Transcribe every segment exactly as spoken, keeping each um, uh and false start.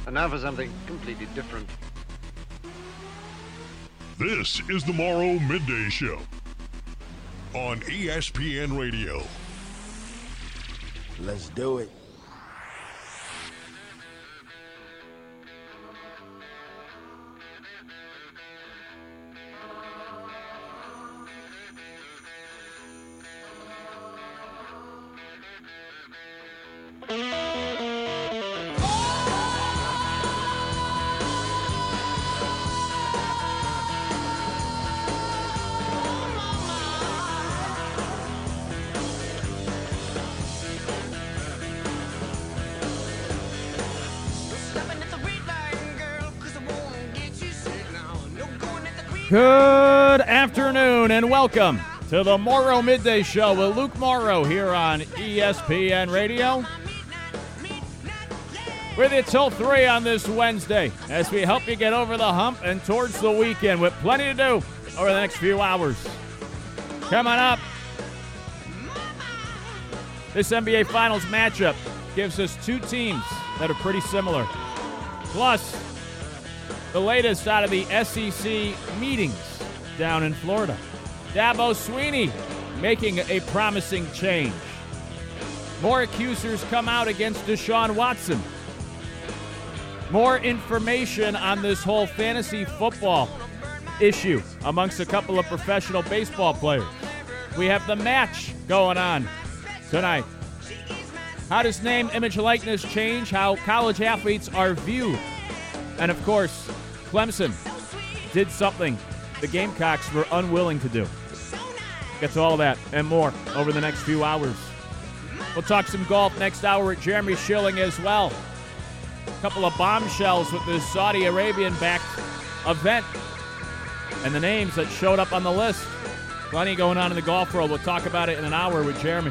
And now for something completely different. This is the Morrow Midday Show on E S P N Radio. Let's do it. Good afternoon and welcome to the Morrow Midday Show with Luke Morrow here on E S P N Radio. With you till three on this Wednesday as we help you get over the hump and towards the weekend with plenty to do over the next few hours. Coming up, this N B A Finals matchup gives us two teams that are pretty similar. Plus, the latest out of the S E C meetings down in Florida. Dabo Swinney making a promising change. More accusers come out against Deshaun Watson. More information on this whole fantasy football issue amongst a couple of professional baseball players. We have the match going on tonight. How does name, image, likeness change how college athletes are viewed? And of course, Clemson did something the Gamecocks were unwilling to do. Get to all that and more over the next few hours. We'll talk some golf next hour with Jeremy Schilling as well. A couple of bombshells with this Saudi Arabian-backed event and the names that showed up on the list. Plenty going on in the golf world. We'll talk about it in an hour with Jeremy.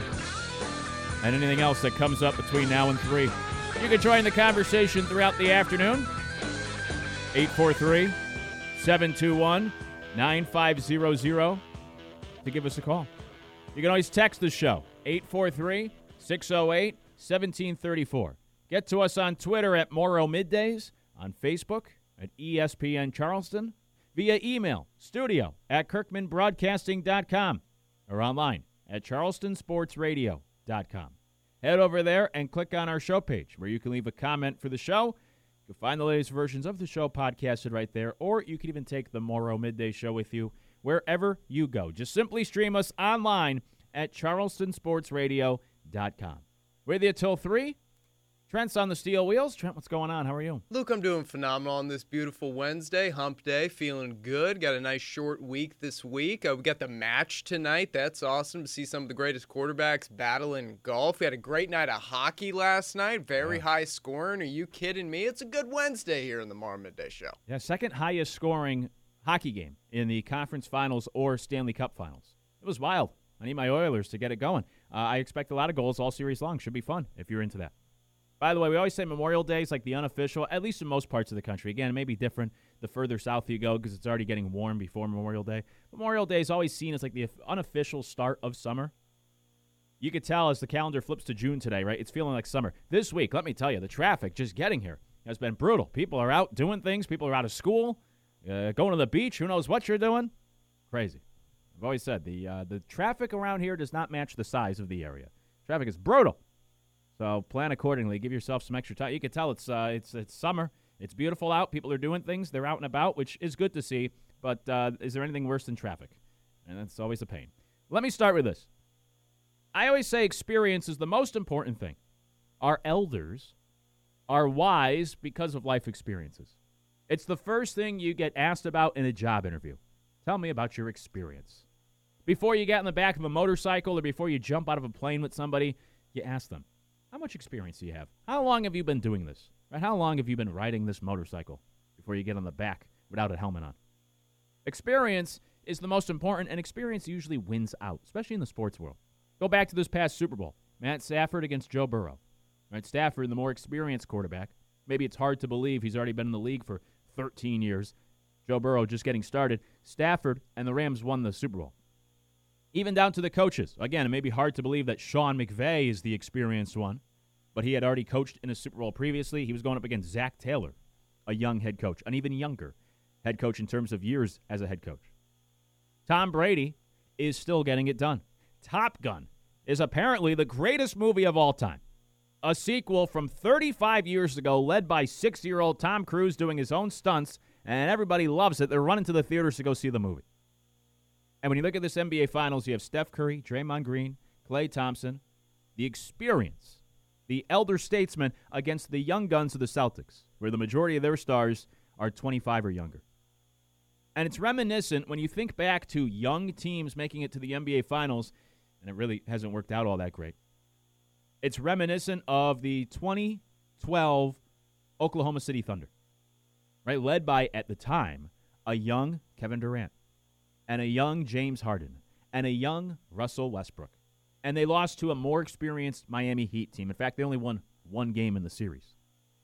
And anything else that comes up between now and three. You can join the conversation throughout the afternoon. eight four three, seven two one, nine five zero zero to give us a call. You can always text the show, eight four three, six oh eight, one seven three four. Get to us on Twitter at Morrow Middays, on Facebook at E S P N Charleston, via email, studio at kirkman broadcasting dot com, or online at charleston sports radio dot com. Head over there and click on our show page where you can leave a comment for the show. You can find the latest versions of the show podcasted right there, or you can even take the Morrow Midday Show with you wherever you go. Just simply stream us online at charleston sports radio dot com. With you till three. Trent's on the steel wheels. Trent, what's going on? How are you? Luke, I'm doing phenomenal on this beautiful Wednesday, hump day, feeling good. Got a nice short week this week. Uh, we got the match tonight. That's awesome to see some of the greatest quarterbacks battle in golf. We had a great night of hockey last night, very yeah. high scoring. Are you kidding me? It's a good Wednesday here in the Morrow Midday Show. Yeah, second highest scoring hockey game in the conference finals or Stanley Cup finals. It was wild. I need my Oilers to get it going. Uh, I expect a lot of goals all series long. Should be fun if you're into that. By the way, we always say Memorial Day is like the unofficial, at least in most parts of the country. Again, it may be different the further south you go because it's already getting warm before Memorial Day. Memorial Day is always seen as like the unofficial start of summer. You could tell as the calendar flips to June today, right? It's feeling like summer. This week, let me tell you, the traffic just getting here has been brutal. People are out doing things. People are out of school, uh, going to the beach. Who knows what you're doing? Crazy. I've always said the uh, the traffic around here does not match the size of the area. Traffic is brutal. So plan accordingly. Give yourself some extra time. You can tell it's uh, it's it's summer. It's beautiful out. People are doing things. They're out and about, which is good to see. But uh, is there anything worse than traffic? And that's always a pain. Let me start with this. I always say experience is the most important thing. Our elders are wise because of life experiences. It's the first thing you get asked about in a job interview. Tell me about your experience. Before you get in the back of a motorcycle or before you jump out of a plane with somebody, you ask them, how much experience do you have? How long have you been doing this? Right? How long have you been riding this motorcycle before you get on the back without a helmet on? Experience is the most important, and experience usually wins out, especially in the sports world. Go back to this past Super Bowl. Matt Stafford against Joe Burrow. Right? Stafford, the more experienced quarterback. Maybe it's hard to believe he's already been in the league for thirteen years. Joe Burrow just getting started. Stafford and the Rams won the Super Bowl. Even down to the coaches. Again, it may be hard to believe that Sean McVay is the experienced one. but he had already coached in a Super Bowl previously. He was going up against Zach Taylor, a young head coach, an even younger head coach in terms of years as a head coach. Tom Brady is still getting it done. Top Gun is apparently the greatest movie of all time. A sequel from thirty-five years ago led by sixty-year-old Tom Cruise doing his own stunts, and everybody loves it. They're running to the theaters to go see the movie. And when you look at this N B A Finals, you have Steph Curry, Draymond Green, Klay Thompson, the experience, the elder statesmen against the young guns of the Celtics, where the majority of their stars are twenty-five or younger. And it's reminiscent when you think back to young teams making it to the N B A Finals, and it really hasn't worked out all that great. It's reminiscent of the twenty twelve Oklahoma City Thunder, right? Led by, at the time, a young Kevin Durant and a young James Harden and a young Russell Westbrook. And they lost to a more experienced Miami Heat team. In fact, they only won one game in the series.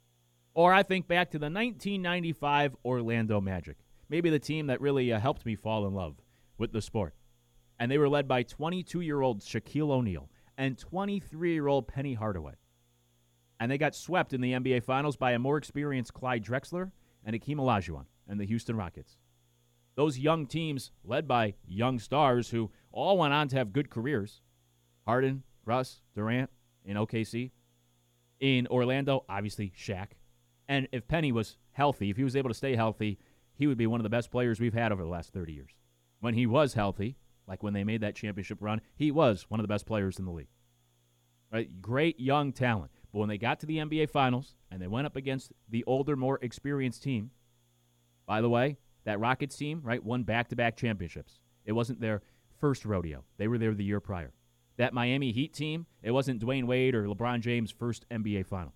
Or I think back to the nineteen ninety-five Orlando Magic, maybe the team that really uh, helped me fall in love with the sport. And they were led by twenty-two-year-old Shaquille O'Neal and twenty-three-year-old Penny Hardaway. And they got swept in the N B A Finals by a more experienced Clyde Drexler and Hakeem Olajuwon and the Houston Rockets. Those young teams, led by young stars who all went on to have good careers. Harden, Russ, Durant in O K C. In Orlando, obviously Shaq. And if Penny was healthy, if he was able to stay healthy, he would be one of the best players we've had over the last thirty years. When he was healthy, like when they made that championship run, he was one of the best players in the league. Right? Great young talent. But when they got to the N B A Finals and they went up against the older, more experienced team, by the way, that Rockets team, right, won back-to-back championships. It wasn't their first rodeo. They were there the year prior. That Miami Heat team, it wasn't Dwayne Wade or LeBron James' first N B A final.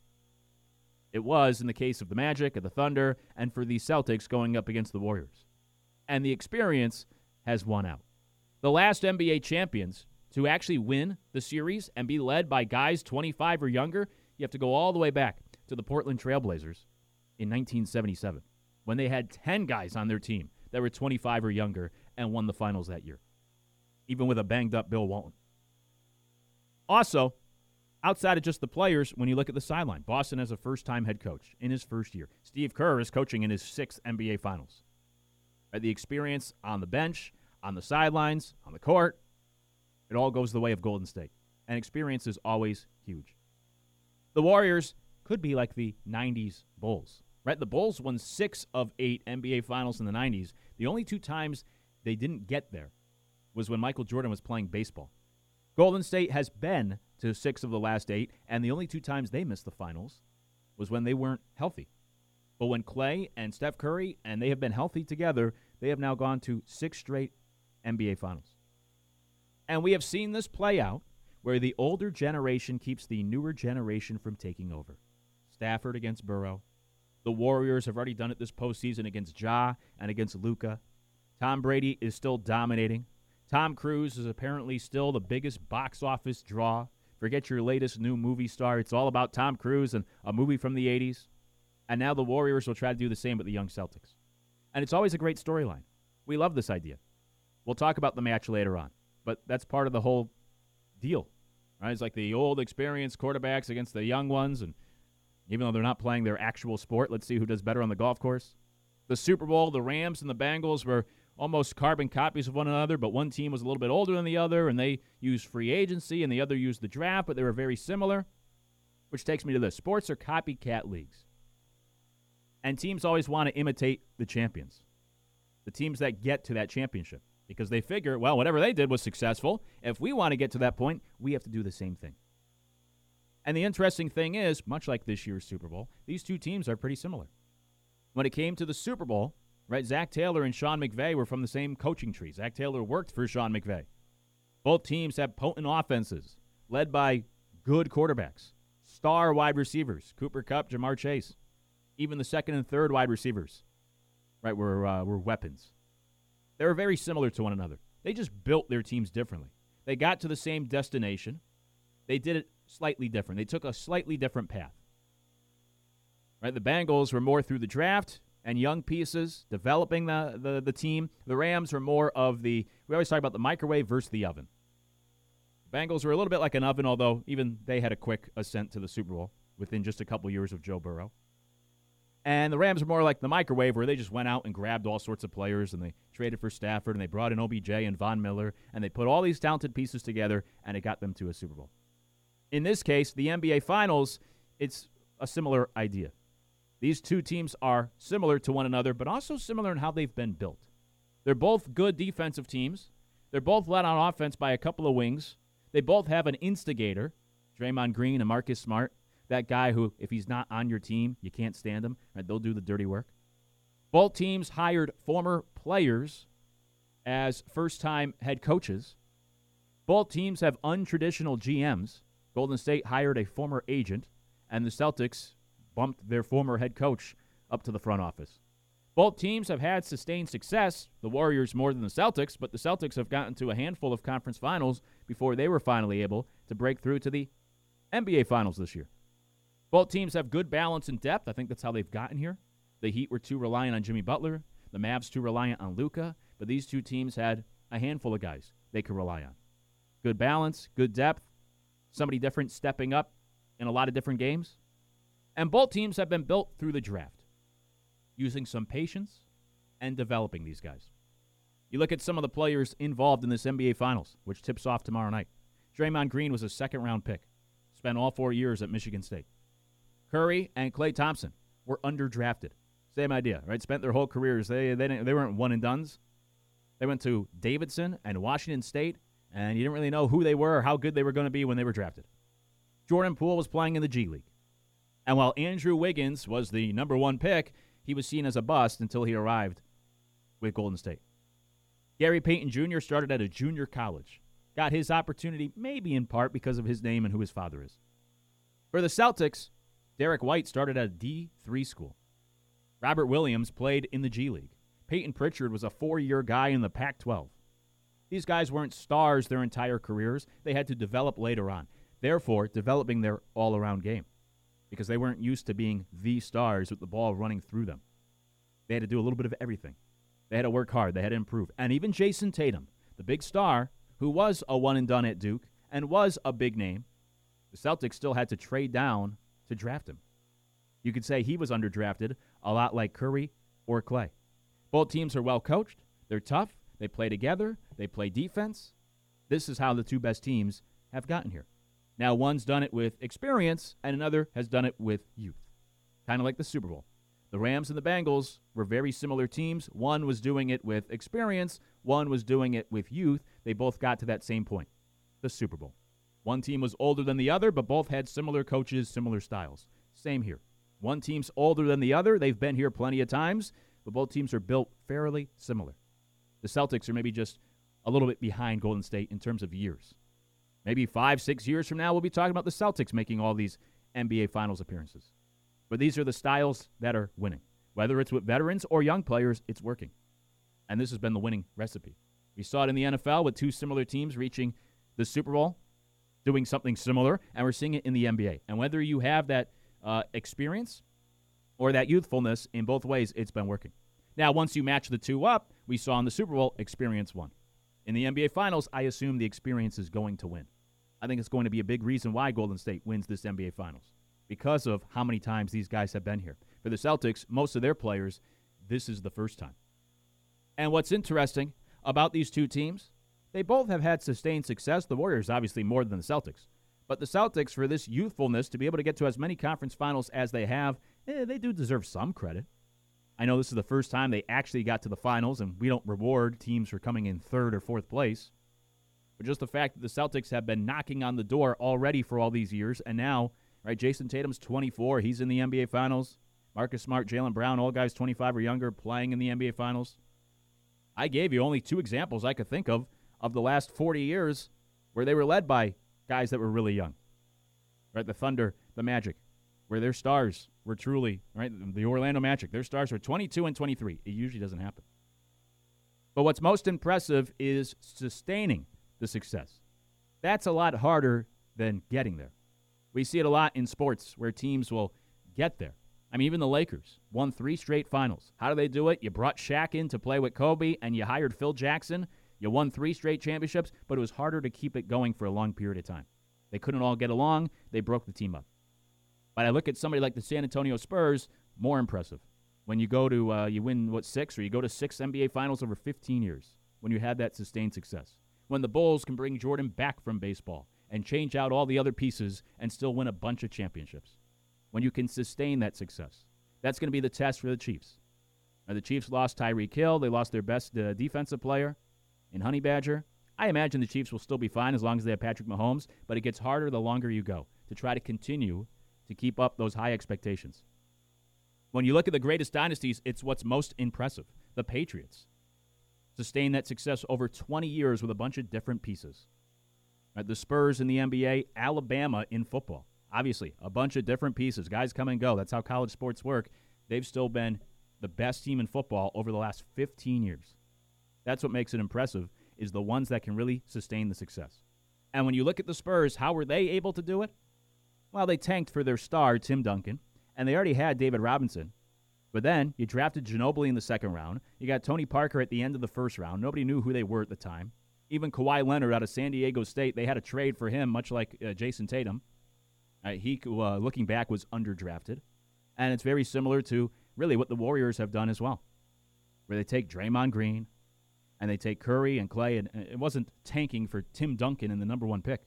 It was in the case of the Magic, of the Thunder, and for the Celtics going up against the Warriors. And the experience has won out. The last N B A champions to actually win the series and be led by guys twenty-five or younger, you have to go all the way back to the Portland Trailblazers in nineteen seventy-seven, when they had ten guys on their team that were twenty-five or younger and won the finals that year, even with a banged-up Bill Walton. Also, outside of just the players, when you look at the sideline, Boston has a first-time head coach in his first year. Steve Kerr is coaching in his sixth N B A Finals. Right, the experience on the bench, on the sidelines, on the court, it all goes the way of Golden State. And experience is always huge. The Warriors could be like the nineties Bulls. Right? The Bulls won six of eight N B A Finals in the nineties. The only two times they didn't get there was when Michael Jordan was playing baseball. Golden State has been to six of the last eight, and the only two times they missed the finals was when they weren't healthy. But when Klay and Steph Curry, and they have been healthy together, they have now gone to six straight N B A Finals. And we have seen this play out where the older generation keeps the newer generation from taking over. Stafford against Burrow. The Warriors have already done it this postseason against Ja and against Luka. Tom Brady is still dominating. Tom Cruise is apparently still the biggest box office draw. Forget your latest new movie star. It's all about Tom Cruise and a movie from the eighties. And now the Warriors will try to do the same with the young Celtics. And it's always a great storyline. We love this idea. We'll talk about the match later on. But that's part of the whole deal. Right? It's like the old experienced quarterbacks against the young ones. And even though they're not playing their actual sport, let's see who does better on the golf course. The Super Bowl, the Rams and the Bengals were almost carbon copies of one another, but one team was a little bit older than the other, and they used free agency, and the other used the draft, but they were very similar, which takes me to this. Sports are copycat leagues, and teams always want to imitate the champions, the teams that get to that championship, because they figure, well, whatever they did was successful. If we want to get to that point, we have to do the same thing. And the interesting thing is, much like this year's Super Bowl, these two teams are pretty similar. When it came to the Super Bowl, right, Zach Taylor and Sean McVay were from the same coaching tree. Zach Taylor worked for Sean McVay. Both teams have potent offenses led by good quarterbacks, star wide receivers, Cooper Kupp, Jamar Chase. Even the second and third wide receivers, right, were, uh, were weapons. They were very similar to one another. They just built their teams differently. They got to the same destination. They did it slightly different. They took a slightly different path. Right, the Bengals were more through the draft and young pieces, developing the, the, the team. The Rams were more of the, we always talk about the microwave versus the oven. Bengals were a little bit like an oven, although even they had a quick ascent to the Super Bowl within just a couple years of Joe Burrow. And the Rams are more like the microwave, where they just went out and grabbed all sorts of players, and they traded for Stafford, and they brought in O B J and Von Miller, and they put all these talented pieces together, and it got them to a Super Bowl. In this case, the N B A Finals, it's a similar idea. These two teams are similar to one another, but also similar in how they've been built. They're both good defensive teams. They're both led on offense by a couple of wings. They both have an instigator, Draymond Green and Marcus Smart. That guy who, if he's not on your team, you can't stand him. Right? They'll do the dirty work. Both teams hired former players as first-time head coaches. Both teams have untraditional G Ms. Golden State hired a former agent, and the Celtics bumped their former head coach up to the front office. Both teams have had sustained success, the Warriors more than the Celtics, but the Celtics have gotten to a handful of conference finals before they were finally able to break through to the N B A Finals this year. Both teams have good balance and depth. I think that's how they've gotten here. The Heat were too reliant on Jimmy Butler. The Mavs too reliant on Luka. But these two teams had a handful of guys they could rely on. Good balance, good depth, somebody different stepping up in a lot of different games. And both teams have been built through the draft, using some patience and developing these guys. You look at some of the players involved in this N B A Finals, which tips off tomorrow night. Draymond Green was a second-round pick, spent all four years at Michigan State. Curry and Klay Thompson were underdrafted. Same idea, right? Spent their whole careers. They they didn't, they weren't one-and-dones. They went to Davidson and Washington State, and you didn't really know who they were or how good they were going to be when they were drafted. Jordan Poole was playing in the G League. And while Andrew Wiggins was the number one pick, he was seen as a bust until he arrived with Golden State. Gary Payton Junior started at a junior college. Got his opportunity maybe in part because of his name and who his father is. For the Celtics, Derek White started at a D three school. Robert Williams played in the G League. Peyton Pritchard was a four-year guy in the Pac twelve. These guys weren't stars their entire careers. They had to develop later on, therefore developing their all-around game because they weren't used to being the stars with the ball running through them. They had to do a little bit of everything. They had to work hard. They had to improve. And even Jason Tatum, the big star, who was a one-and-done at Duke and was a big name, the Celtics still had to trade down to draft him. You could say he was underdrafted, a lot like Curry or Klay. Both teams are well coached. They're tough. They play together. They play defense. This is how the two best teams have gotten here. Now, one's done it with experience, and another has done it with youth. Kind of like the Super Bowl. The Rams and the Bengals were very similar teams. One was doing it with experience. One was doing it with youth. They both got to that same point, the Super Bowl. One team was older than the other, but both had similar coaches, similar styles. Same here. One team's older than the other. They've been here plenty of times, but both teams are built fairly similar. The Celtics are maybe just a little bit behind Golden State in terms of years. Maybe five, six years from now, we'll be talking about the Celtics making all these N B A Finals appearances. But these are the styles that are winning. Whether it's with veterans or young players, it's working. And this has been the winning recipe. We saw it in the N F L with two similar teams reaching the Super Bowl, doing something similar, and we're seeing it in the N B A. And whether you have that uh, experience or that youthfulness, in both ways, it's been working. Now, once you match the two up, we saw in the Super Bowl, experience won. In the N B A Finals, I assume the experience is going to win. I think it's going to be a big reason why Golden State wins this N B A Finals, because of how many times these guys have been here. For the Celtics, most of their players, this is the first time. And what's interesting about these two teams, they both have had sustained success. The Warriors, obviously, more than the Celtics. But the Celtics, for this youthfulness, to be able to get to as many conference finals as they have, eh, they do deserve some credit. I know this is the first time they actually got to the finals, and we don't reward teams for coming in third or fourth place. But just the fact that the Celtics have been knocking on the door already for all these years, and now, right, Jason Tatum's twenty-four. He's in the N B A Finals. Marcus Smart, Jaylen Brown, all guys twenty-five or younger playing in the N B A Finals. I gave you only two examples I could think of of the last forty years where they were led by guys that were really young. Right, the Thunder, the Magic, where their stars were truly, right, the Orlando Magic, their stars were twenty-two and twenty-three. It usually doesn't happen. But what's most impressive is sustaining the success. That's a lot harder than getting there. We see it a lot in sports where teams will get there. I mean, even the Lakers won three straight finals. How do they do it? You brought Shaq in to play with Kobe, and you hired Phil Jackson. You won three straight championships, but it was harder to keep it going for a long period of time. They couldn't all get along. They broke the team up. But I look at somebody like the San Antonio Spurs, more impressive. When you go to, uh, you win, what, six, or you go to six N B A Finals over fifteen years, when you had that sustained success. When the Bulls can bring Jordan back from baseball and change out all the other pieces and still win a bunch of championships. When you can sustain that success. That's going to be the test for the Chiefs. Now, the Chiefs lost Tyreek Hill. They lost their best uh, defensive player in Honey Badger. I imagine the Chiefs will still be fine as long as they have Patrick Mahomes, but it gets harder the longer you go to try to continue to keep up those high expectations. When you look at the greatest dynasties, it's what's most impressive. The Patriots sustained that success over twenty years with a bunch of different pieces. Right, the Spurs in the N B A, Alabama in football. Obviously, a bunch of different pieces. Guys come and go. That's how college sports work. They've still been the best team in football over the last fifteen years. That's what makes it impressive, is the ones that can really sustain the success. And when you look at the Spurs, how were they able to do it? Well, they tanked for their star, Tim Duncan, and they already had David Robinson. But then you drafted Ginobili in the second round. You got Tony Parker at the end of the first round. Nobody knew who they were at the time. Even Kawhi Leonard out of San Diego State, they had a trade for him, much like uh, Jason Tatum. Uh, he, uh, looking back, was underdrafted. And it's very similar to really what the Warriors have done as well, where they take Draymond Green and they take Curry and Clay, and it wasn't tanking for Tim Duncan in the number one pick.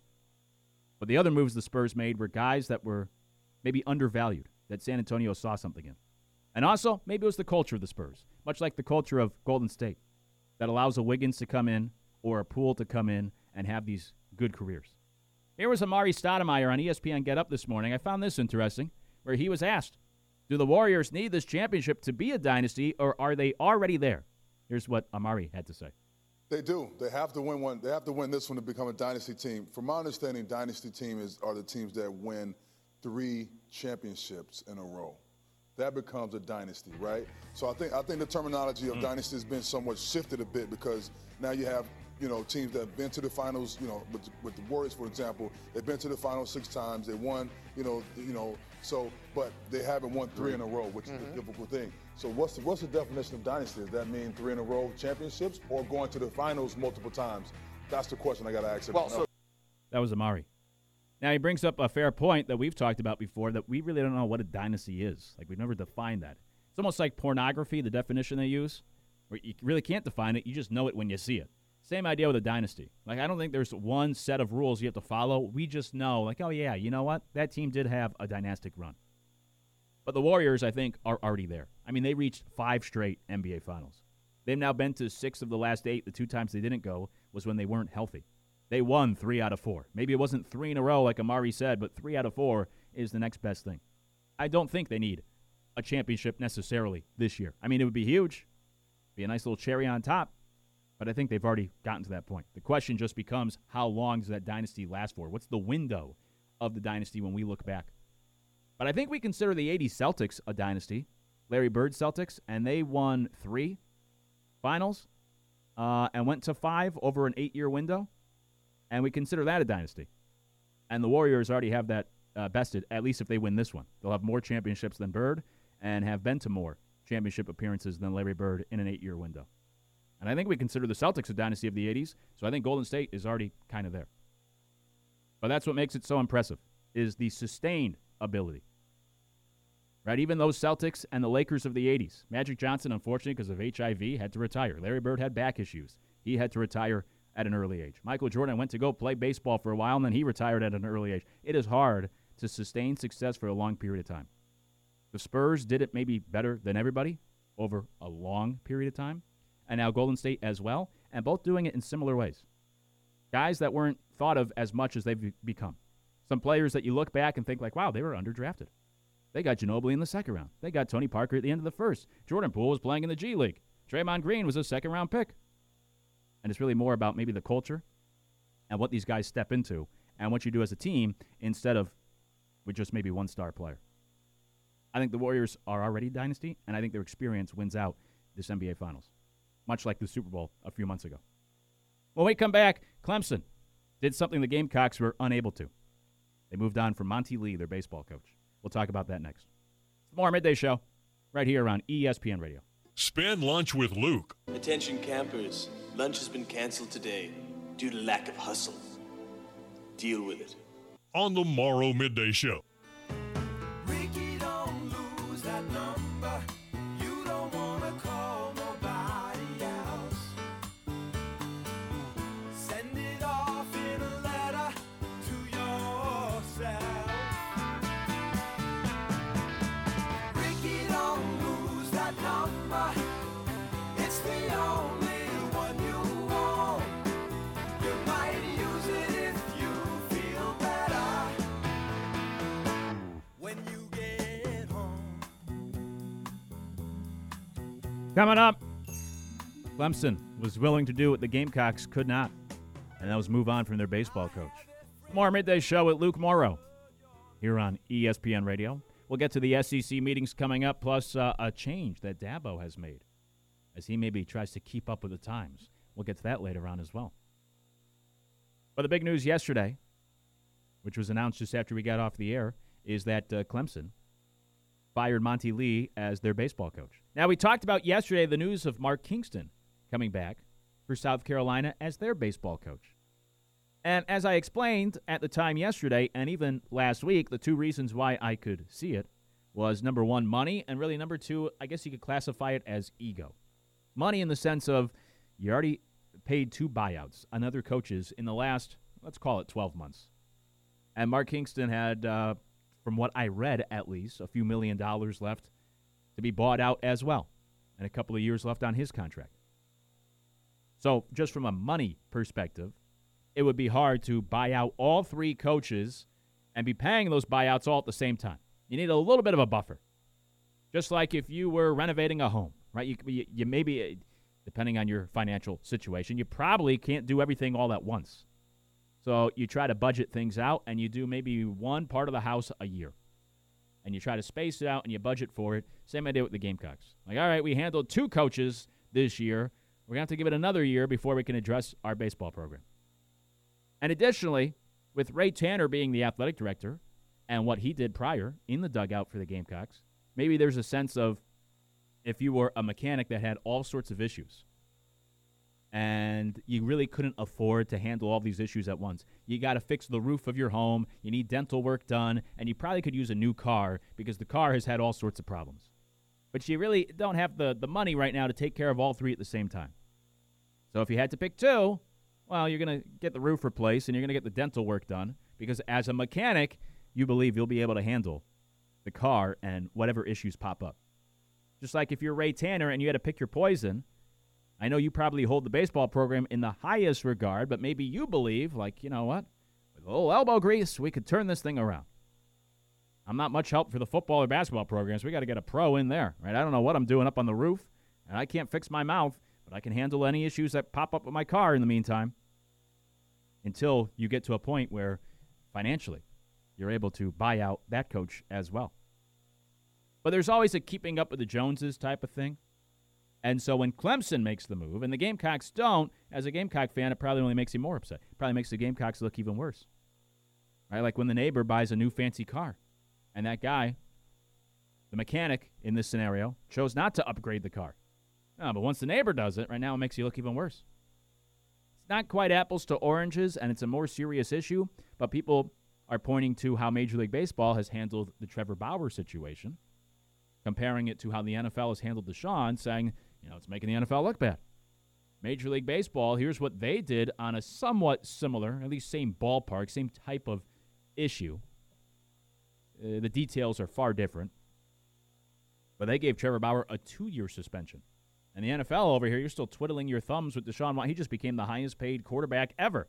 But the other moves the Spurs made were guys that were maybe undervalued, that San Antonio saw something in. And also, maybe it was the culture of the Spurs, much like the culture of Golden State, that allows a Wiggins to come in or a Poole to come in and have these good careers. Here was Amari Stoudemire on E S P N Get Up this morning. I found this interesting, where he was asked, do the Warriors need this championship to be a dynasty, or are they already there? Here's what Amari had to say. They do. They have to win one. They have to win this one to become a dynasty team. From my understanding, dynasty team is are the teams that win three championships in a row. That becomes a dynasty, right? So I think I think the terminology of mm. dynasty has been somewhat shifted a bit, because now you have, you know, teams that have been to the finals. You know, with, with the Warriors, for example, they've been to the finals six times. They won, you know, you know. So, but they haven't won three in a row, which mm-hmm. is a difficult thing. So, what's the, what's the definition of dynasty? Does that mean three in a row championships, or going to the finals multiple times? That's the question I got to ask. Well, so- that was Amari. Now, he brings up a fair point that we've talked about before, that we really don't know what a dynasty is. Like, we've never defined that. It's almost like pornography, the definition they use, where you really can't define it. You just know it when you see it. Same idea with a dynasty. Like, I don't think there's one set of rules you have to follow. We just know, like, oh, yeah, you know what? That team did have a dynastic run. But the Warriors, I think, are already there. I mean, they reached five straight N B A Finals. They've now been to six of the last eight. The two times they didn't go was when they weren't healthy. They won three out of four. Maybe it wasn't three in a row like Amari said, but three out of four is the next best thing. I don't think they need a championship necessarily this year. I mean, it would be huge. Be a nice little cherry on top. But I think they've already gotten to that point. The question just becomes, how long does that dynasty last for? What's the window of the dynasty when we look back? But I think we consider the eighties Celtics a dynasty, Larry Bird Celtics, and they won three finals uh, and went to five over an eight-year window, and we consider that a dynasty. And the Warriors already have that uh, bested, at least if they win this one. They'll have more championships than Bird and have been to more championship appearances than Larry Bird in an eight-year window. And I think we consider the Celtics a dynasty of the eighties, so I think Golden State is already kind of there. But that's what makes it so impressive, is the sustained ability. Right? Even those Celtics and the Lakers of the eighties. Magic Johnson, unfortunately, because of H I V, had to retire. Larry Bird had back issues. He had to retire at an early age. Michael Jordan went to go play baseball for a while, and then he retired at an early age. It is hard to sustain success for a long period of time. The Spurs did it maybe better than everybody over a long period of time. And now Golden State as well, and both doing it in similar ways. Guys that weren't thought of as much as they've become. Some players that you look back and think like, wow, they were underdrafted. They got Ginobili in the second round. They got Tony Parker at the end of the first. Jordan Poole was playing in the G League. Draymond Green was a second-round pick. And it's really more about maybe the culture and what these guys step into and what you do as a team instead of with just maybe one star player. I think the Warriors are already dynasty, and I think their experience wins out this N B A Finals, much like the Super Bowl a few months ago. When we come back, Clemson did something the Gamecocks were unable to. They moved on from Monty Lee, their baseball coach. We'll talk about that next. It's more Midday Show right here on E S P N Radio. Spend lunch with Luke. Attention campers. Lunch has been canceled today due to lack of hustle. Deal with it. On the Morrow Midday Show. Ricky, don't lose that number. You don't want to call nobody else. Send it off in a letter to yourself. Ricky, don't lose that number. It's the only one you want. You might use it if you feel better when you get home. Coming up, Clemson was willing to do what the Gamecocks could not, and that was move on from their baseball coach. More Midday Show with Luke Morrow here on E S P N Radio. We'll get to the S E C meetings coming up, plus uh, a change that Dabo has made as he maybe tries to keep up with the times. We'll get to that later on as well. But the big news yesterday, which was announced just after we got off the air, is that uh, Clemson fired Monty Lee as their baseball coach. Now, we talked about yesterday the news of Mark Kingston coming back for South Carolina as their baseball coach. And as I explained at the time yesterday and even last week, the two reasons why I could see it was, number one, money, and really number two, I guess you could classify it as ego. Money in the sense of you already paid two buyouts on other coaches in the last, let's call it twelve months. And Mark Kingston had, uh, from what I read at least, a few million dollars left to be bought out as well, and a couple of years left on his contract. So just from a money perspective, it would be hard to buy out all three coaches and be paying those buyouts all at the same time. You need a little bit of a buffer. Just like if you were renovating a home, right? You, you, you maybe, depending on your financial situation, you probably can't do everything all at once. So you try to budget things out, and you do maybe one part of the house a year. And you try to space it out, and you budget for it. Same idea with the Gamecocks. Like, all right, we handled two coaches this year. We're going to have to give it another year before we can address our baseball program. And additionally, with Ray Tanner being the athletic director and what he did prior in the dugout for the Gamecocks, maybe there's a sense of if you were a mechanic that had all sorts of issues and you really couldn't afford to handle all these issues at once. You got to fix the roof of your home, you need dental work done, and you probably could use a new car because the car has had all sorts of problems. But you really don't have the, the money right now to take care of all three at the same time. So if you had to pick two, well, you're going to get the roof replaced and you're going to get the dental work done because as a mechanic, you believe you'll be able to handle the car and whatever issues pop up. Just like if you're Ray Tanner and you had to pick your poison, I know you probably hold the baseball program in the highest regard, but maybe you believe, like, you know what, with a little elbow grease, we could turn this thing around. I'm not much help for the football or basketball programs. We got to get a pro in there, right? I don't know what I'm doing up on the roof, and I can't fix my mouth, but I can handle any issues that pop up with my car in the meantime until you get to a point where financially you're able to buy out that coach as well. But there's always a keeping up with the Joneses type of thing. And so when Clemson makes the move and the Gamecocks don't, as a Gamecock fan, it probably only makes you more upset. It probably makes the Gamecocks look even worse. Right? Like when the neighbor buys a new fancy car and that guy, the mechanic in this scenario, chose not to upgrade the car. No, but once the neighbor does it, right now it makes you look even worse. It's not quite apples to oranges, and it's a more serious issue, but people are pointing to how Major League Baseball has handled the Trevor Bauer situation, comparing it to how the N F L has handled Deshaun, saying, you know, it's making the N F L look bad. Major League Baseball, here's what they did on a somewhat similar, at least same ballpark, same type of issue. Uh, the details are far different. But they gave Trevor Bauer a two-year suspension. And the N F L over here, you're still twiddling your thumbs with Deshaun Watson. He just became the highest-paid quarterback ever.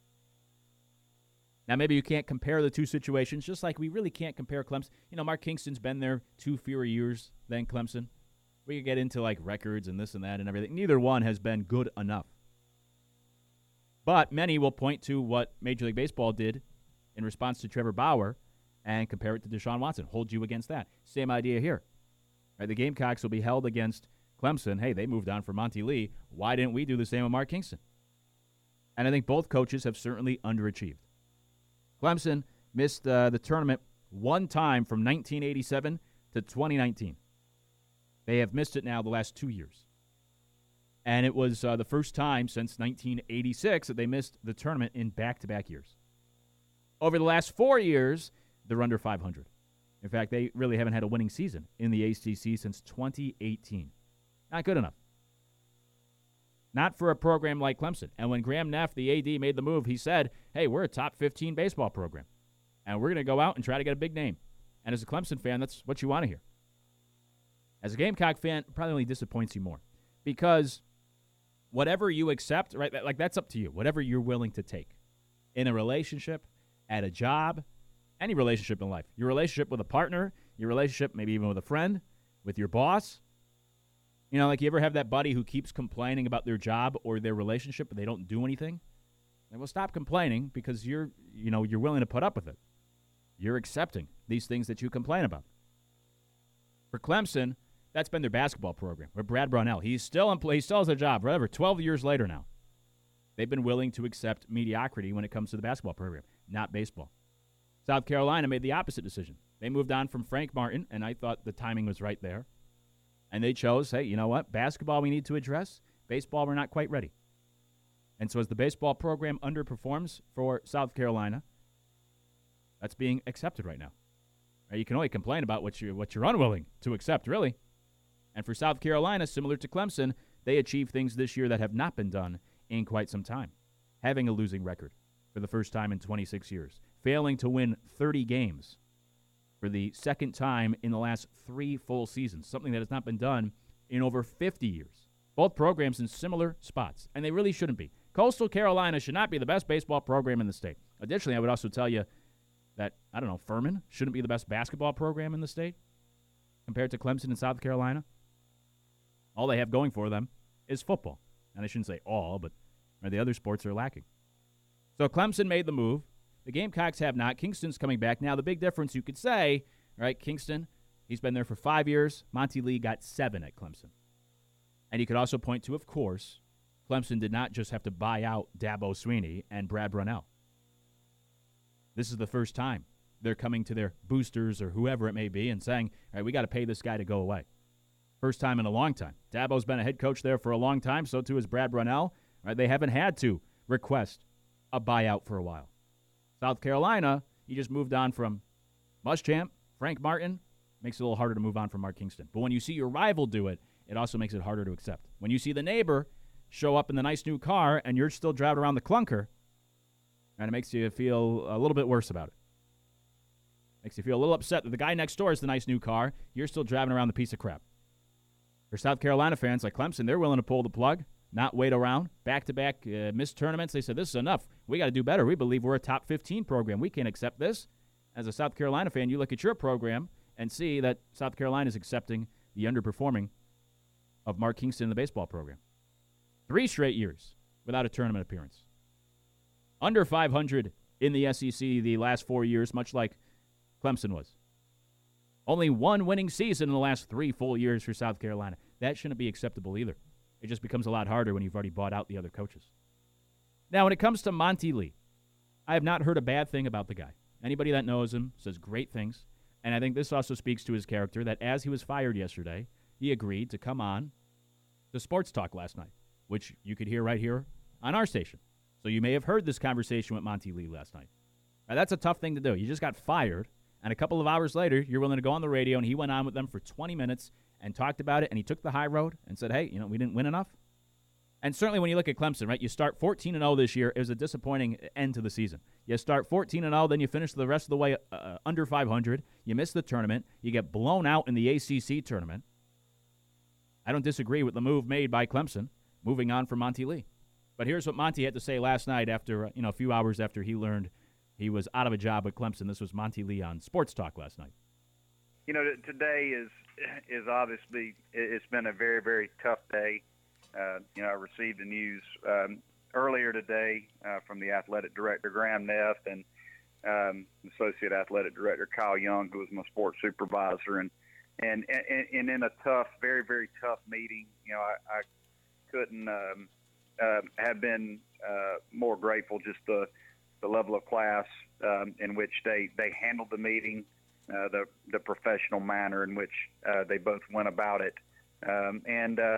Now, maybe you can't compare the two situations, just like we really can't compare Clemson. You know, Mark Kingston's been there two fewer years than Clemson. We could get into, like, records and this and that and everything. Neither one has been good enough. But many will point to what Major League Baseball did in response to Trevor Bauer and compare it to Deshaun Watson, hold you against that. Same idea here. Right, the Gamecocks will be held against Clemson. Hey, they moved on for Monty Lee. Why didn't we do the same with Mark Kingston? And I think both coaches have certainly underachieved. Clemson missed uh, the tournament one time from nineteen eighty-seven to twenty nineteen. They have missed it now the last two years. And it was uh, the first time since nineteen eighty-six that they missed the tournament in back-to-back years. Over the last four years, they're under five hundred. In fact, they really haven't had a winning season in the A C C since twenty eighteen. Not good enough. Not for a program like Clemson. And when Graham Neff, the A D, made the move, he said, hey, we're a top fifteen baseball program, and we're going to go out and try to get a big name. And as a Clemson fan, that's what you want to hear. As a Gamecock fan, it probably only disappoints you more because whatever you accept, right, like that's up to you, whatever you're willing to take in a relationship, at a job, any relationship in life, your relationship with a partner, your relationship maybe even with a friend, with your boss. You know, like you ever have that buddy who keeps complaining about their job or their relationship, but they don't do anything? And well, stop complaining because you're, you know, you're willing to put up with it. You're accepting these things that you complain about. For Clemson, that's been their basketball program. With Brad Brownell, he's still in play, he still has a job, whatever, twelve years later now. They've been willing to accept mediocrity when it comes to the basketball program, not baseball. South Carolina made the opposite decision. They moved on from Frank Martin, and I thought the timing was right there. And they chose, hey, you know what? Basketball we need to address. Baseball, we're not quite ready. And so as the baseball program underperforms for South Carolina, that's being accepted right now. Right, you can only complain about what you're, what you're unwilling to accept, really. And for South Carolina, similar to Clemson, they achieved things this year that have not been done in quite some time. Having a losing record for the first time in twenty-six years. Failing to win thirty games for the second time in the last three full seasons, something that has not been done in over fifty years. Both programs in similar spots, and they really shouldn't be. Coastal Carolina should not be the best baseball program in the state. Additionally, I would also tell you that, I don't know, Furman shouldn't be the best basketball program in the state compared to Clemson and South Carolina. All they have going for them is football. And I shouldn't say all, but the other sports are lacking. So Clemson made the move. The Gamecocks have not. Kingston's coming back. Now, the big difference you could say, right, Kingston, he's been there for five years. Monty Lee got seven at Clemson. And you could also point to, of course, Clemson did not just have to buy out Dabo Swinney and Brad Brownell. This is the first time they're coming to their boosters or whoever it may be and saying, all right, we got to pay this guy to go away. First time in a long time. Dabo's been a head coach there for a long time, so too is Brad Brownell. Right, they haven't had to request a buyout for a while. South Carolina, you just moved on from Muschamp, Frank Martin. Makes it a little harder to move on from Mark Kingston. But when you see your rival do it, it also makes it harder to accept. When you see the neighbor show up in the nice new car and you're still driving around the clunker, and it makes you feel a little bit worse about it. Makes you feel a little upset that the guy next door is the nice new car. You're still driving around the piece of crap. For South Carolina fans like Clemson, they're willing to pull the plug, not wait around. Back-to-back uh, missed tournaments. They said, this is enough. We got to do better. We believe we're a top fifteen program. We can't accept this. As a South Carolina fan, you look at your program and see that South Carolina is accepting the underperforming of Mark Kingston in the baseball program. Three straight years without a tournament appearance. Under five hundred in the S E C the last four years, much like Clemson was. Only one winning season in the last three full years for South Carolina. That shouldn't be acceptable either. It just becomes a lot harder when you've already bought out the other coaches. Now, when it comes to Monty Lee, I have not heard a bad thing about the guy. Anybody that knows him says great things. And I think this also speaks to his character that as he was fired yesterday, he agreed to come on to Sports Talk last night, which you could hear right here on our station. So you may have heard this conversation with Monty Lee last night. Now, that's a tough thing to do. You just got fired, and a couple of hours later, you're willing to go on the radio, and he went on with them for twenty minutes and talked about it, and he took the high road and said, hey, you know, we didn't win enough. And certainly when you look at Clemson, right, you start fourteen and oh this year. It was a disappointing end to the season. You start fourteen and oh, then you finish the rest of the way uh, under five hundred. You miss the tournament. You get blown out in the A C C tournament. I don't disagree with the move made by Clemson, moving on from Monty Lee. But here's what Monty had to say last night after, you know, a few hours after he learned he was out of a job at Clemson. This was Monty Lee on Sports Talk last night. You know, today is is obviously, it's been a very, very tough day. Uh, you know, I received the news um, earlier today uh, from the athletic director, Graham Neff, and um, associate athletic director, Kyle Young, who was my sports supervisor. And, and, and, and in a tough, very, very tough meeting, you know, I, I couldn't um, uh, have been uh, more grateful just the, the level of class um, in which they, they handled the meeting. Uh, the the professional manner in which uh, they both went about it, um, and uh,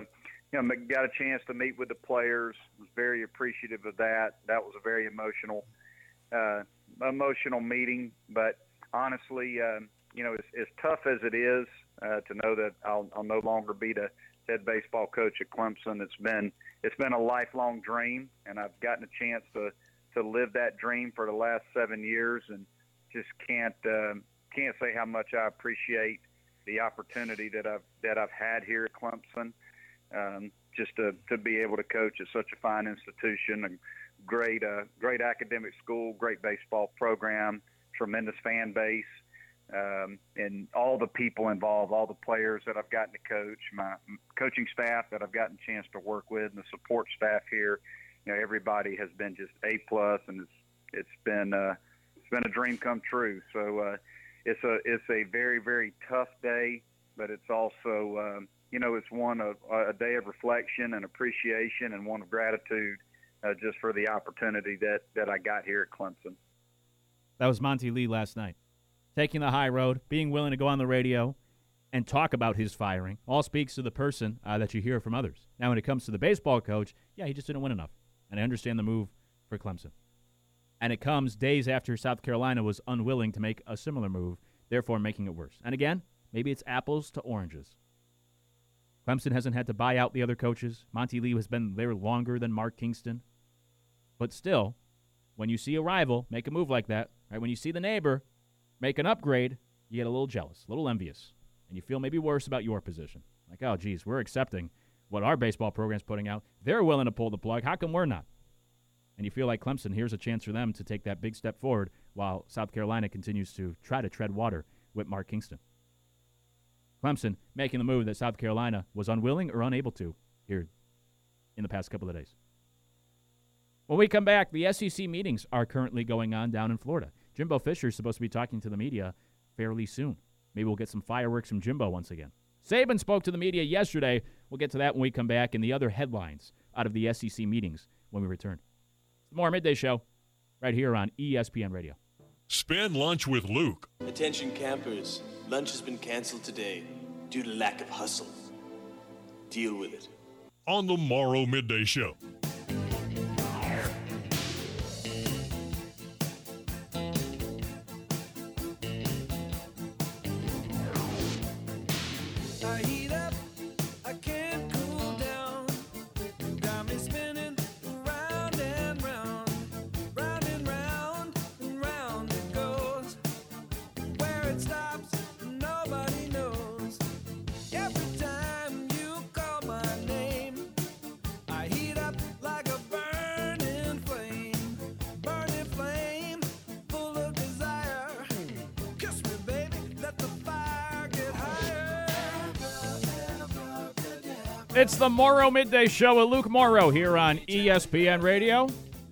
you know, got a chance to meet with the players. Was very appreciative of that. That was a very emotional, uh, emotional meeting. But honestly, um, you know, as, as tough as it is uh, to know that I'll, I'll no longer be the head baseball coach at Clemson, it's been it's been a lifelong dream, and I've gotten a chance to to live that dream for the last seven years, and just can't um, can't say how much I appreciate the opportunity that I've that I've had here at Clemson. Um, just to, to be able to coach at such a fine institution, a great uh, great academic school, great baseball program, tremendous fan base, um, and all the people involved, all the players that I've gotten to coach, my coaching staff that I've gotten a chance to work with, and the support staff here. You know, everybody has been just A plus, and it's it's been uh, it's been a dream come true. So uh, it's a it's a very very tough day, but it's also um, you know, it's one of a day of reflection and appreciation, and one of gratitude uh, just for the opportunity that, that I got here at Clemson. That was Monty Lee last night. Taking the high road, being willing to go on the radio and talk about his firing, all speaks to the person uh, that you hear from others. Now, when it comes to the baseball coach, yeah, he just didn't win enough. And I understand the move for Clemson. And it comes days after South Carolina was unwilling to make a similar move, therefore making it worse. And again, maybe it's apples to oranges. Clemson hasn't had to buy out the other coaches. Monty Lee has been there longer than Mark Kingston. But still, when you see a rival make a move like that, right? When you see the neighbor make an upgrade, you get a little jealous, a little envious, and you feel maybe worse about your position. Like, oh, geez, we're accepting what our baseball program's putting out. They're willing to pull the plug. How come we're not? And you feel like Clemson, here's a chance for them to take that big step forward while South Carolina continues to try to tread water with Mark Kingston. Clemson making the move that South Carolina was unwilling or unable to here in the past couple of days. When we come back, the S E C meetings are currently going on down in Florida. Jimbo Fisher is supposed to be talking to the media fairly soon. Maybe we'll get some fireworks from Jimbo once again. Saban spoke to the media yesterday. We'll get to that when we come back, and the other headlines out of the S E C meetings when we return. It's the More Midday Show right here on E S P N Radio. Spend lunch with Luke. Attention campers, lunch has been canceled today due to lack of hustle. Deal with it. On the Morrow Midday Show. I heat up, I can't cool down. Got me spinning round and round, round and round, and round it goes. Where it stops, nobody knows. Every time you call my name, I heat up like a burning flame, burning flame, full of desire. Kiss me, baby, let the fire get higher. It's the Morrow Midday Show with Luke Morrow here on E S P N Radio.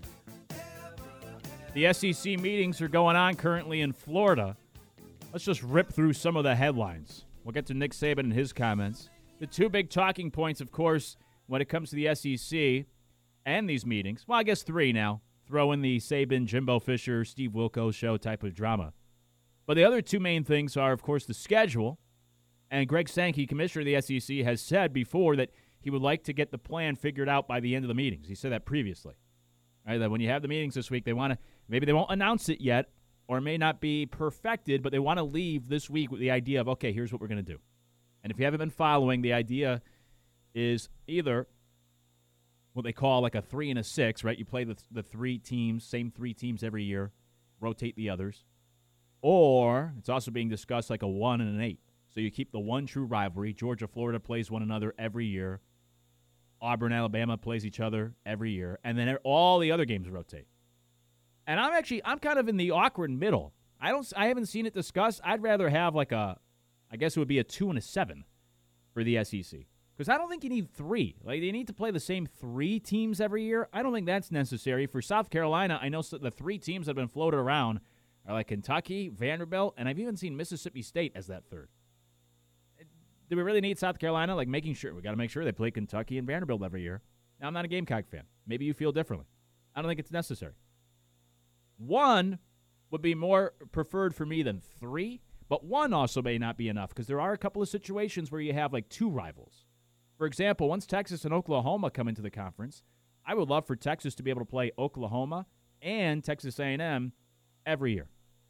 The S E C meetings are going on currently in Florida. Let's just rip through some of the headlines. We'll get to Nick Saban and his comments. The two big talking points, of course, when it comes to the S E C and these meetings, well, I guess three now. Throw in the Saban, Jimbo Fisher, Steve Wilkos show type of drama. But the other two main things are, of course, the schedule. And Greg Sankey, commissioner of the S E C, has said before that he would like to get the plan figured out by the end of the meetings. He said that previously. Right, that when you have the meetings this week, they want to, maybe they won't announce it yet, or it may not be perfected, but they want to leave this week with the idea of, okay, here's what we're going to do. And if you haven't been following, the idea is either what they call like a three and a six, right? You play the, the three teams, same three teams every year, rotate the others. Or it's also being discussed like a one and an eight. So you keep the one true rivalry. Georgia, Florida plays one another every year. Auburn, Alabama plays each other every year. And then all the other games rotate. And I'm actually, I'm kind of in the awkward middle. I don't, I haven't seen it discussed. I'd rather have like a, I guess it would be a two and a seven for the S E C. Because I don't think you need three. Like, you need to play the same three teams every year. I don't think that's necessary. For South Carolina, I know the three teams that have been floated around are like Kentucky, Vanderbilt, and I've even seen Mississippi State as that third. Do we really need South Carolina? Like, making sure, we got to make sure they play Kentucky and Vanderbilt every year. Now, I'm not a Gamecock fan. Maybe you feel differently. I don't think it's necessary. One would be more preferred for me than three, but one also may not be enough because there are a couple of situations where you have like two rivals. For example, once Texas and Oklahoma come into the conference, I would love for Texas to be able to play Oklahoma and Texas A and M every year.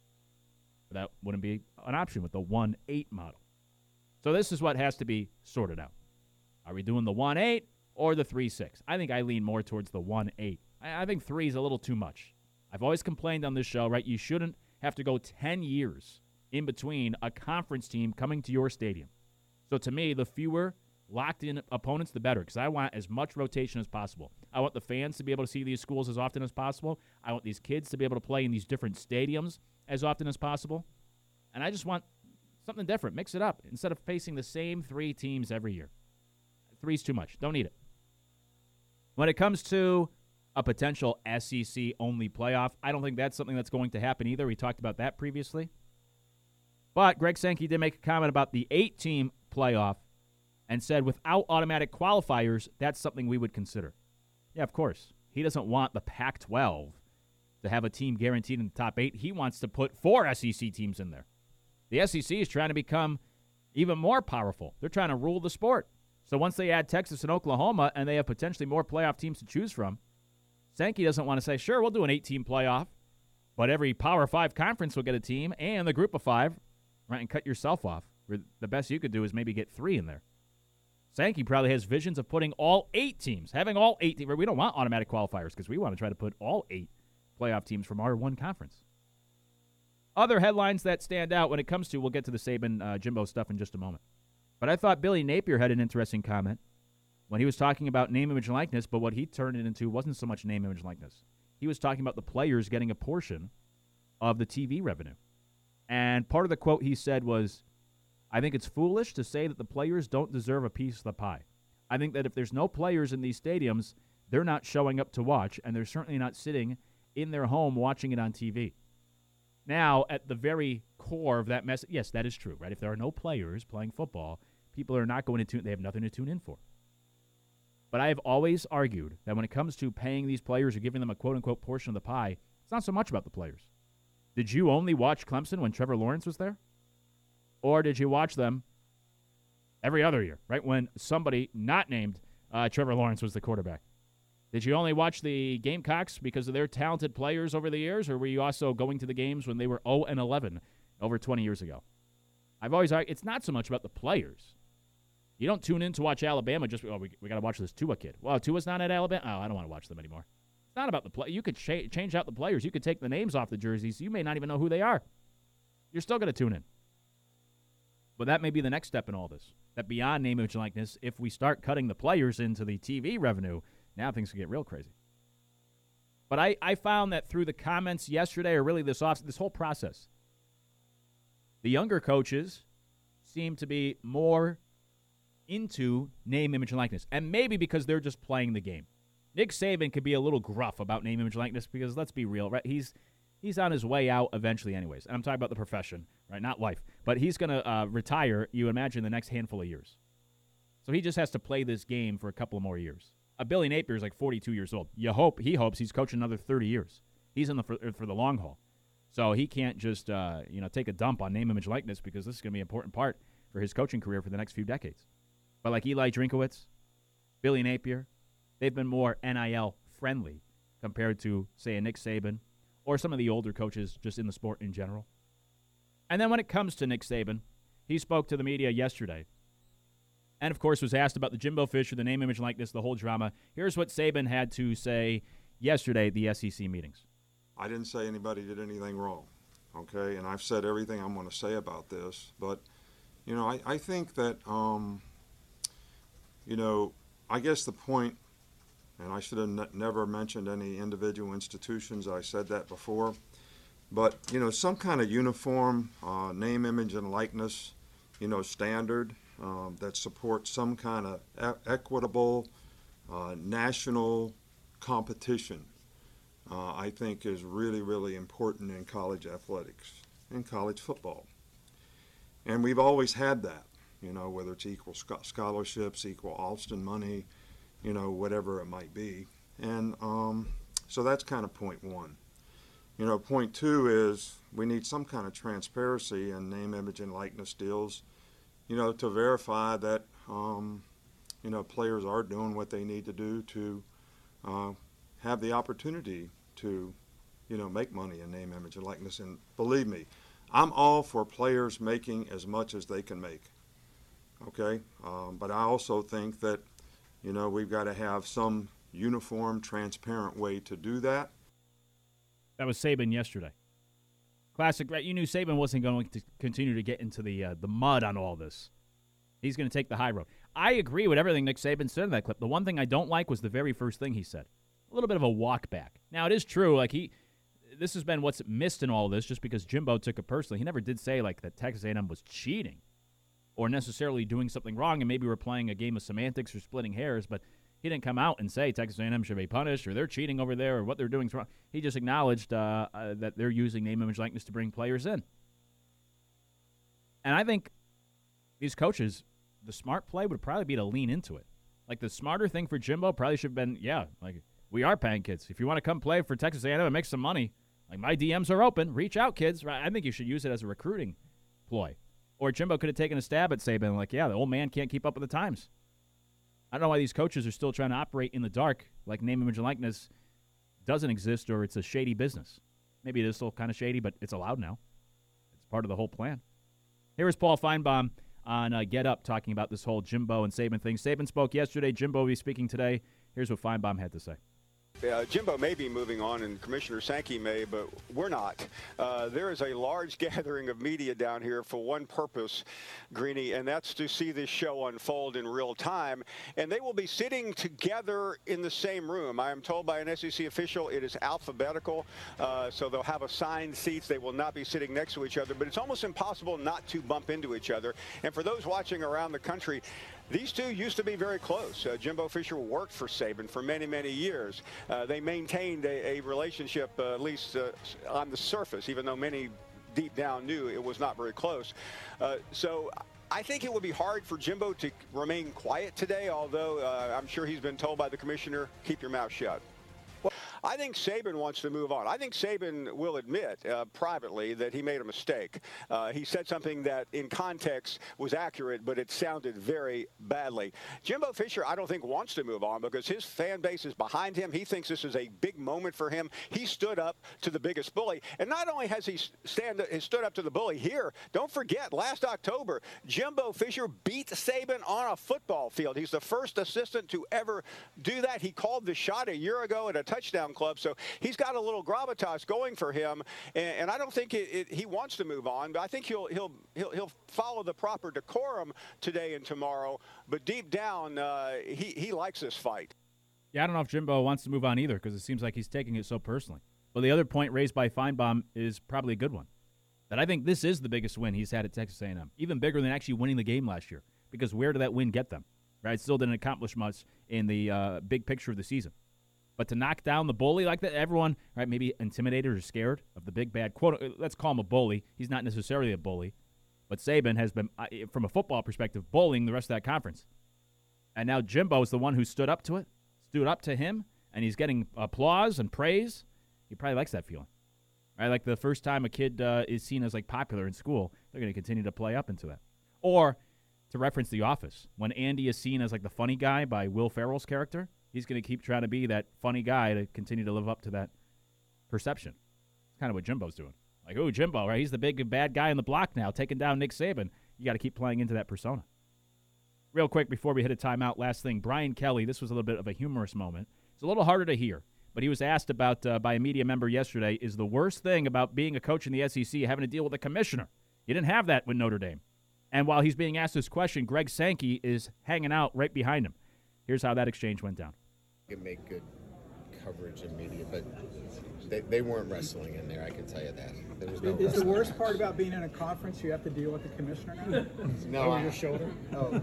But that wouldn't be an option with the one eight model. So this is what has to be sorted out. Are we doing the one eight or the three six? I think I lean more towards the one eight. I, I think three is a little too much. I've always complained on this show, right? You shouldn't have to go ten years in between a conference team coming to your stadium. So to me, the fewer locked-in opponents, the better, because I want as much rotation as possible. I want the fans to be able to see these schools as often as possible. I want these kids to be able to play in these different stadiums as often as possible. And I just want something different. Mix it up instead of facing the same three teams every year. Three's too much. Don't need it. When it comes to a potential S E C-only playoff, I don't think that's something that's going to happen either. We talked about that previously. But Greg Sankey did make a comment about the eight-team playoff and said without automatic qualifiers, that's something we would consider. Yeah, of course. He doesn't want the Pac twelve to have a team guaranteed in the top eight. He wants to put four S E C teams in there. The S E C is trying to become even more powerful. They're trying to rule the sport. So once they add Texas and Oklahoma and they have potentially more playoff teams to choose from, Sankey doesn't want to say, sure, we'll do an eight-team playoff, but every Power Five conference will get a team and the group of five, right, and cut yourself off. The best you could do is maybe get three in there. Sankey probably has visions of putting all eight teams, having all eight teams. We don't want automatic qualifiers because we want to try to put all eight playoff teams from our one conference. Other headlines that stand out when it comes to, we'll get to the Saban uh, Jimbo stuff in just a moment. But I thought Billy Napier had an interesting comment when he was talking about name, image, and likeness, but what he turned it into wasn't so much name, image, and likeness. He was talking about the players getting a portion of the T V revenue. And part of the quote he said was, I think it's foolish to say that the players don't deserve a piece of the pie. I think that if there's no players in these stadiums, they're not showing up to watch, and they're certainly not sitting in their home watching it on T V. Now, at the very core of that message, yes, that is true, right? If there are no players playing football, people are not going to tune, they have nothing to tune in for. But I have always argued that when it comes to paying these players or giving them a quote-unquote portion of the pie, it's not so much about the players. Did you only watch Clemson when Trevor Lawrence was there? Or did you watch them every other year, right, when somebody not named uh, Trevor Lawrence was the quarterback? Did you only watch the Gamecocks because of their talented players over the years, or were you also going to the games when they were oh and eleven over twenty years ago? I've always argued it's not so much about the players. You don't tune in to watch Alabama just, oh, we, we got to watch this Tua kid. Well, Tua's not at Alabama. Oh, I don't want to watch them anymore. It's not about the play. You could cha- change out the players. You could take the names off the jerseys. You may not even know who they are. You're still going to tune in. But that may be the next step in all this. That beyond name, image, and likeness, if we start cutting the players into the T V revenue, now things can get real crazy. But I, I found that through the comments yesterday, or really this off this whole process, the younger coaches seem to be more into name, image, and likeness. And maybe because they're just playing the game. Nick Saban could be a little gruff about name, image, and likeness because, let's be real, right? He's he's on his way out eventually anyways. And I'm talking about the profession, right? Not life. But he's going to uh, retire, you imagine, the next handful of years. So he just has to play this game for a couple of more years. Uh, Billy Napier is like forty-two years old. You hope he hopes he's coaching another thirty years. He's in the for, for the long haul, so he can't just uh, you know take a dump on name, image, likeness because this is going to be an important part for his coaching career for the next few decades. But like Eli Drinkowitz, Billy Napier, they've been more N I L friendly compared to say a Nick Saban or some of the older coaches just in the sport in general. And then when it comes to Nick Saban, he spoke to the media yesterday. And, of course, was asked about the Jimbo Fisher, the name, image, likeness, the whole drama. Here's what Saban had to say yesterday at the S E C meetings. I didn't say anybody did anything wrong, okay? And I've said everything I'm going to say about this. But, you know, I, I think that, um, you know, I guess the point, and I should have ne- never mentioned any individual institutions. I said that before. But, you know, some kind of uniform uh, name, image, and likeness, you know, standard. Um, that supports some kind of e- equitable uh, national competition, uh, I think is really, really important in college athletics and college football. And we've always had that, you know, whether it's equal sc- scholarships, equal Alston money, you know, whatever it might be. And um, so that's kind of point one. You know, point two is we need some kind of transparency in name, image, and likeness deals, you know, to verify that, um, you know, players are doing what they need to do to uh, have the opportunity to, you know, make money in name, image, and likeness. And believe me, I'm all for players making as much as they can make, okay? Um, but I also think that, you know, we've got to have some uniform, transparent way to do that. That was Saban yesterday. Classic, right? You knew Saban wasn't going to continue to get into the uh, the mud on all this. He's going to take the high road. I agree with everything Nick Saban said in that clip. The one thing I don't like was the very first thing he said. A little bit of a walk back. Now, it is true. Like, he, this has been what's missed in all of this just because Jimbo took it personally. He never did say, like, that Texas A and M was cheating or necessarily doing something wrong, and maybe we're playing a game of semantics or splitting hairs, but he didn't come out and say Texas A and M should be punished or they're cheating over there or what they're doing is wrong. He just acknowledged uh, uh, that they're using name, image, likeness to bring players in. And I think these coaches, the smart play would probably be to lean into it. Like, the smarter thing for Jimbo probably should have been, yeah, like, we are paying kids. If you want to come play for Texas A and M and make some money, like, my D Ms are open. Reach out, kids. I think you should use it as a recruiting ploy. Or Jimbo could have taken a stab at Saban, like, yeah, the old man can't keep up with the times. I don't know why these coaches are still trying to operate in the dark, like name, image, and likeness doesn't exist or it's a shady business. Maybe it is still kind of shady, but it's allowed now. It's part of the whole plan. Here is Paul Feinbaum on uh, Get Up talking about this whole Jimbo and Saban thing. Saban spoke yesterday. Jimbo will be speaking today. Here's what Feinbaum had to say. Uh, Jimbo may be moving on, and Commissioner Sankey may, but we're not. Uh, there is a large gathering of media down here for one purpose, Greeny, and that's to see this show unfold in real time. And they will be sitting together in the same room. I am told by an S E C official it is alphabetical, uh, so they'll have assigned seats. They will not be sitting next to each other, but it's almost impossible not to bump into each other. And for those watching around the country, these two used to be very close. Uh, Jimbo Fisher worked for Saban for many, many years. Uh, they maintained a, a relationship, uh, at least uh, on the surface, even though many deep down knew it was not very close. Uh, so I think it would be hard for Jimbo to remain quiet today, although uh, I'm sure he's been told by the commissioner, keep your mouth shut. I think Saban wants to move on. I think Saban will admit uh, privately that he made a mistake. Uh, he said something that in context was accurate, but it sounded very badly. Jimbo Fisher, I don't think, wants to move on because his fan base is behind him. He thinks this is a big moment for him. He stood up to the biggest bully. And not only has he stand, has stood up to the bully here, don't forget, last October, Jimbo Fisher beat Saban on a football field. He's the first assistant to ever do that. He called the shot a year ago at a touchdown club, so he's got a little gravitas going for him, and, and I don't think it, it, he wants to move on, but I think he'll he'll he'll he'll follow the proper decorum today and tomorrow. But deep down, uh, he he likes this fight. Yeah, I don't know if Jimbo wants to move on either because it seems like he's taking it so personally. But the other point raised by Feinbaum is probably a good one. That I think this is the biggest win he's had at Texas A and M, even bigger than actually winning the game last year. Because where did that win get them? Right, still didn't accomplish much in the uh, big picture of the season. But to knock down the bully like that, everyone, right, maybe intimidated or scared of the big bad, quote, let's call him a bully. He's not necessarily a bully. But Saban has been, from a football perspective, bullying the rest of that conference. And now Jimbo is the one who stood up to it, stood up to him, and he's getting applause and praise. He probably likes that feeling. Right, like the first time a kid uh, is seen as, like, popular in school, they're going to continue to play up into that. Or, to reference The Office, when Andy is seen as, like, the funny guy by Will Ferrell's character, he's going to keep trying to be that funny guy to continue to live up to that perception. It's kind of what Jimbo's doing. Like, oh, Jimbo, right? He's the big bad guy in the block now, taking down Nick Saban. You got to keep playing into that persona. Real quick, before we hit a timeout, last thing. Brian Kelly, this was a little bit of a humorous moment. It's a little harder to hear, but he was asked about uh, by a media member yesterday, is the worst thing about being a coach in the S E C having to deal with a commissioner? You didn't have that with Notre Dame. And while he's being asked this question, Greg Sankey is hanging out right behind him. Here's how that exchange went down. Can make good coverage in media, but they, they weren't wrestling in there, I can tell you that. There was no is wrestling. The worst part about being in a conference you have to deal with the commissioner now? No, over I, your shoulder? Oh,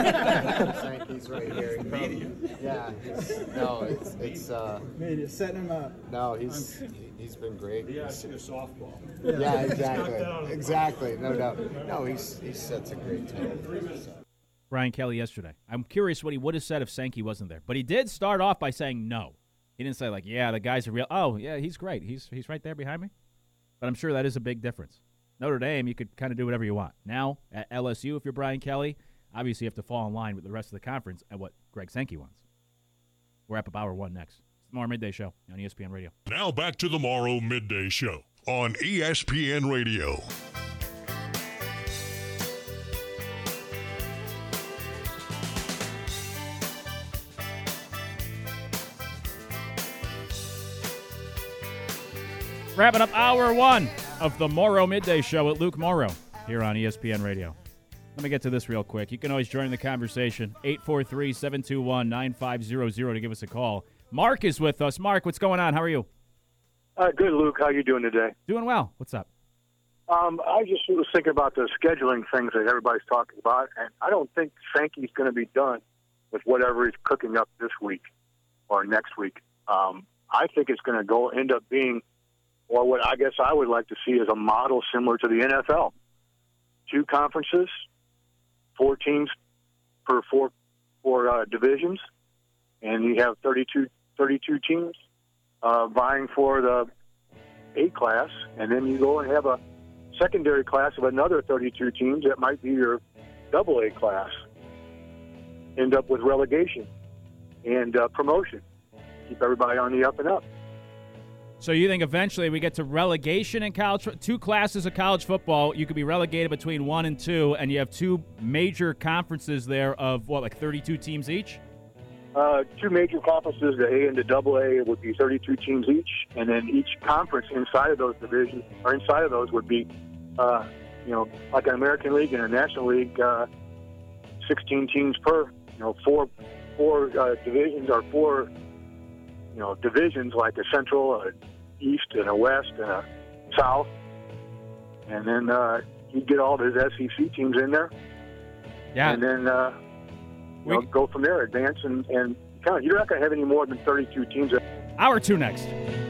Sankey's right here. Media. Yeah, it's, no, it's it's uh media setting him up. No, he's he's been great. Yeah, he's a softball. Yeah, yeah exactly. Exactly. No doubt. No, he's he sets a great tone. Brian Kelly yesterday. I'm curious what he would have said if Sankey wasn't there. But he did start off by saying no. He didn't say, like, yeah, the guy's a real – oh, yeah, he's great. He's he's right there behind me. But I'm sure that is a big difference. Notre Dame, you could kind of do whatever you want. Now, at L S U, if you're Brian Kelly, obviously you have to fall in line with the rest of the conference and what Greg Sankey wants. We're up hour one next. It's the Morrow Midday Show on E S P N Radio. Now back to the Morrow Midday Show on E S P N Radio. Wrapping up hour one of the Morrow Midday Show with Luke Morrow here on E S P N Radio. Let me get to this real quick. You can always join the conversation, eight four three, seven two one, nine five zero zero to give us a call. Mark is with us. Mark, what's going on? How are you? Uh, good, Luke. How you doing today? Doing well. What's up? Um, I just was thinking about the scheduling things that everybody's talking about, and I don't think Sankey's going to be done with whatever he's cooking up this week or next week. Um, I think it's going to go end up being, or what I guess I would like to see is a model similar to the N F L. Two conferences, four teams per four, four uh, divisions, and you have thirty-two, thirty-two teams uh, vying for the A class, and then you go and have a secondary class of another thirty-two teams that might be your double A class. End up with relegation and uh, promotion. Keep everybody on the up and up. So you think eventually we get to relegation in college, two classes of college football, you could be relegated between one and two, and you have two major conferences there of, what, like thirty-two teams each? Uh, two major conferences, the A and the double A, would be thirty-two teams each, and then each conference inside of those divisions, or inside of those would be, uh, you know, like an American League and a National League, uh, sixteen teams per, you know, four, four uh, divisions or four, you know, divisions like a Central, a East, and a West, and a South, and then uh, you get all those S E C teams in there, yeah, and then uh, you know, go from there, advance, and and kind of, you're not going to have any more than thirty-two teams. Hour two next.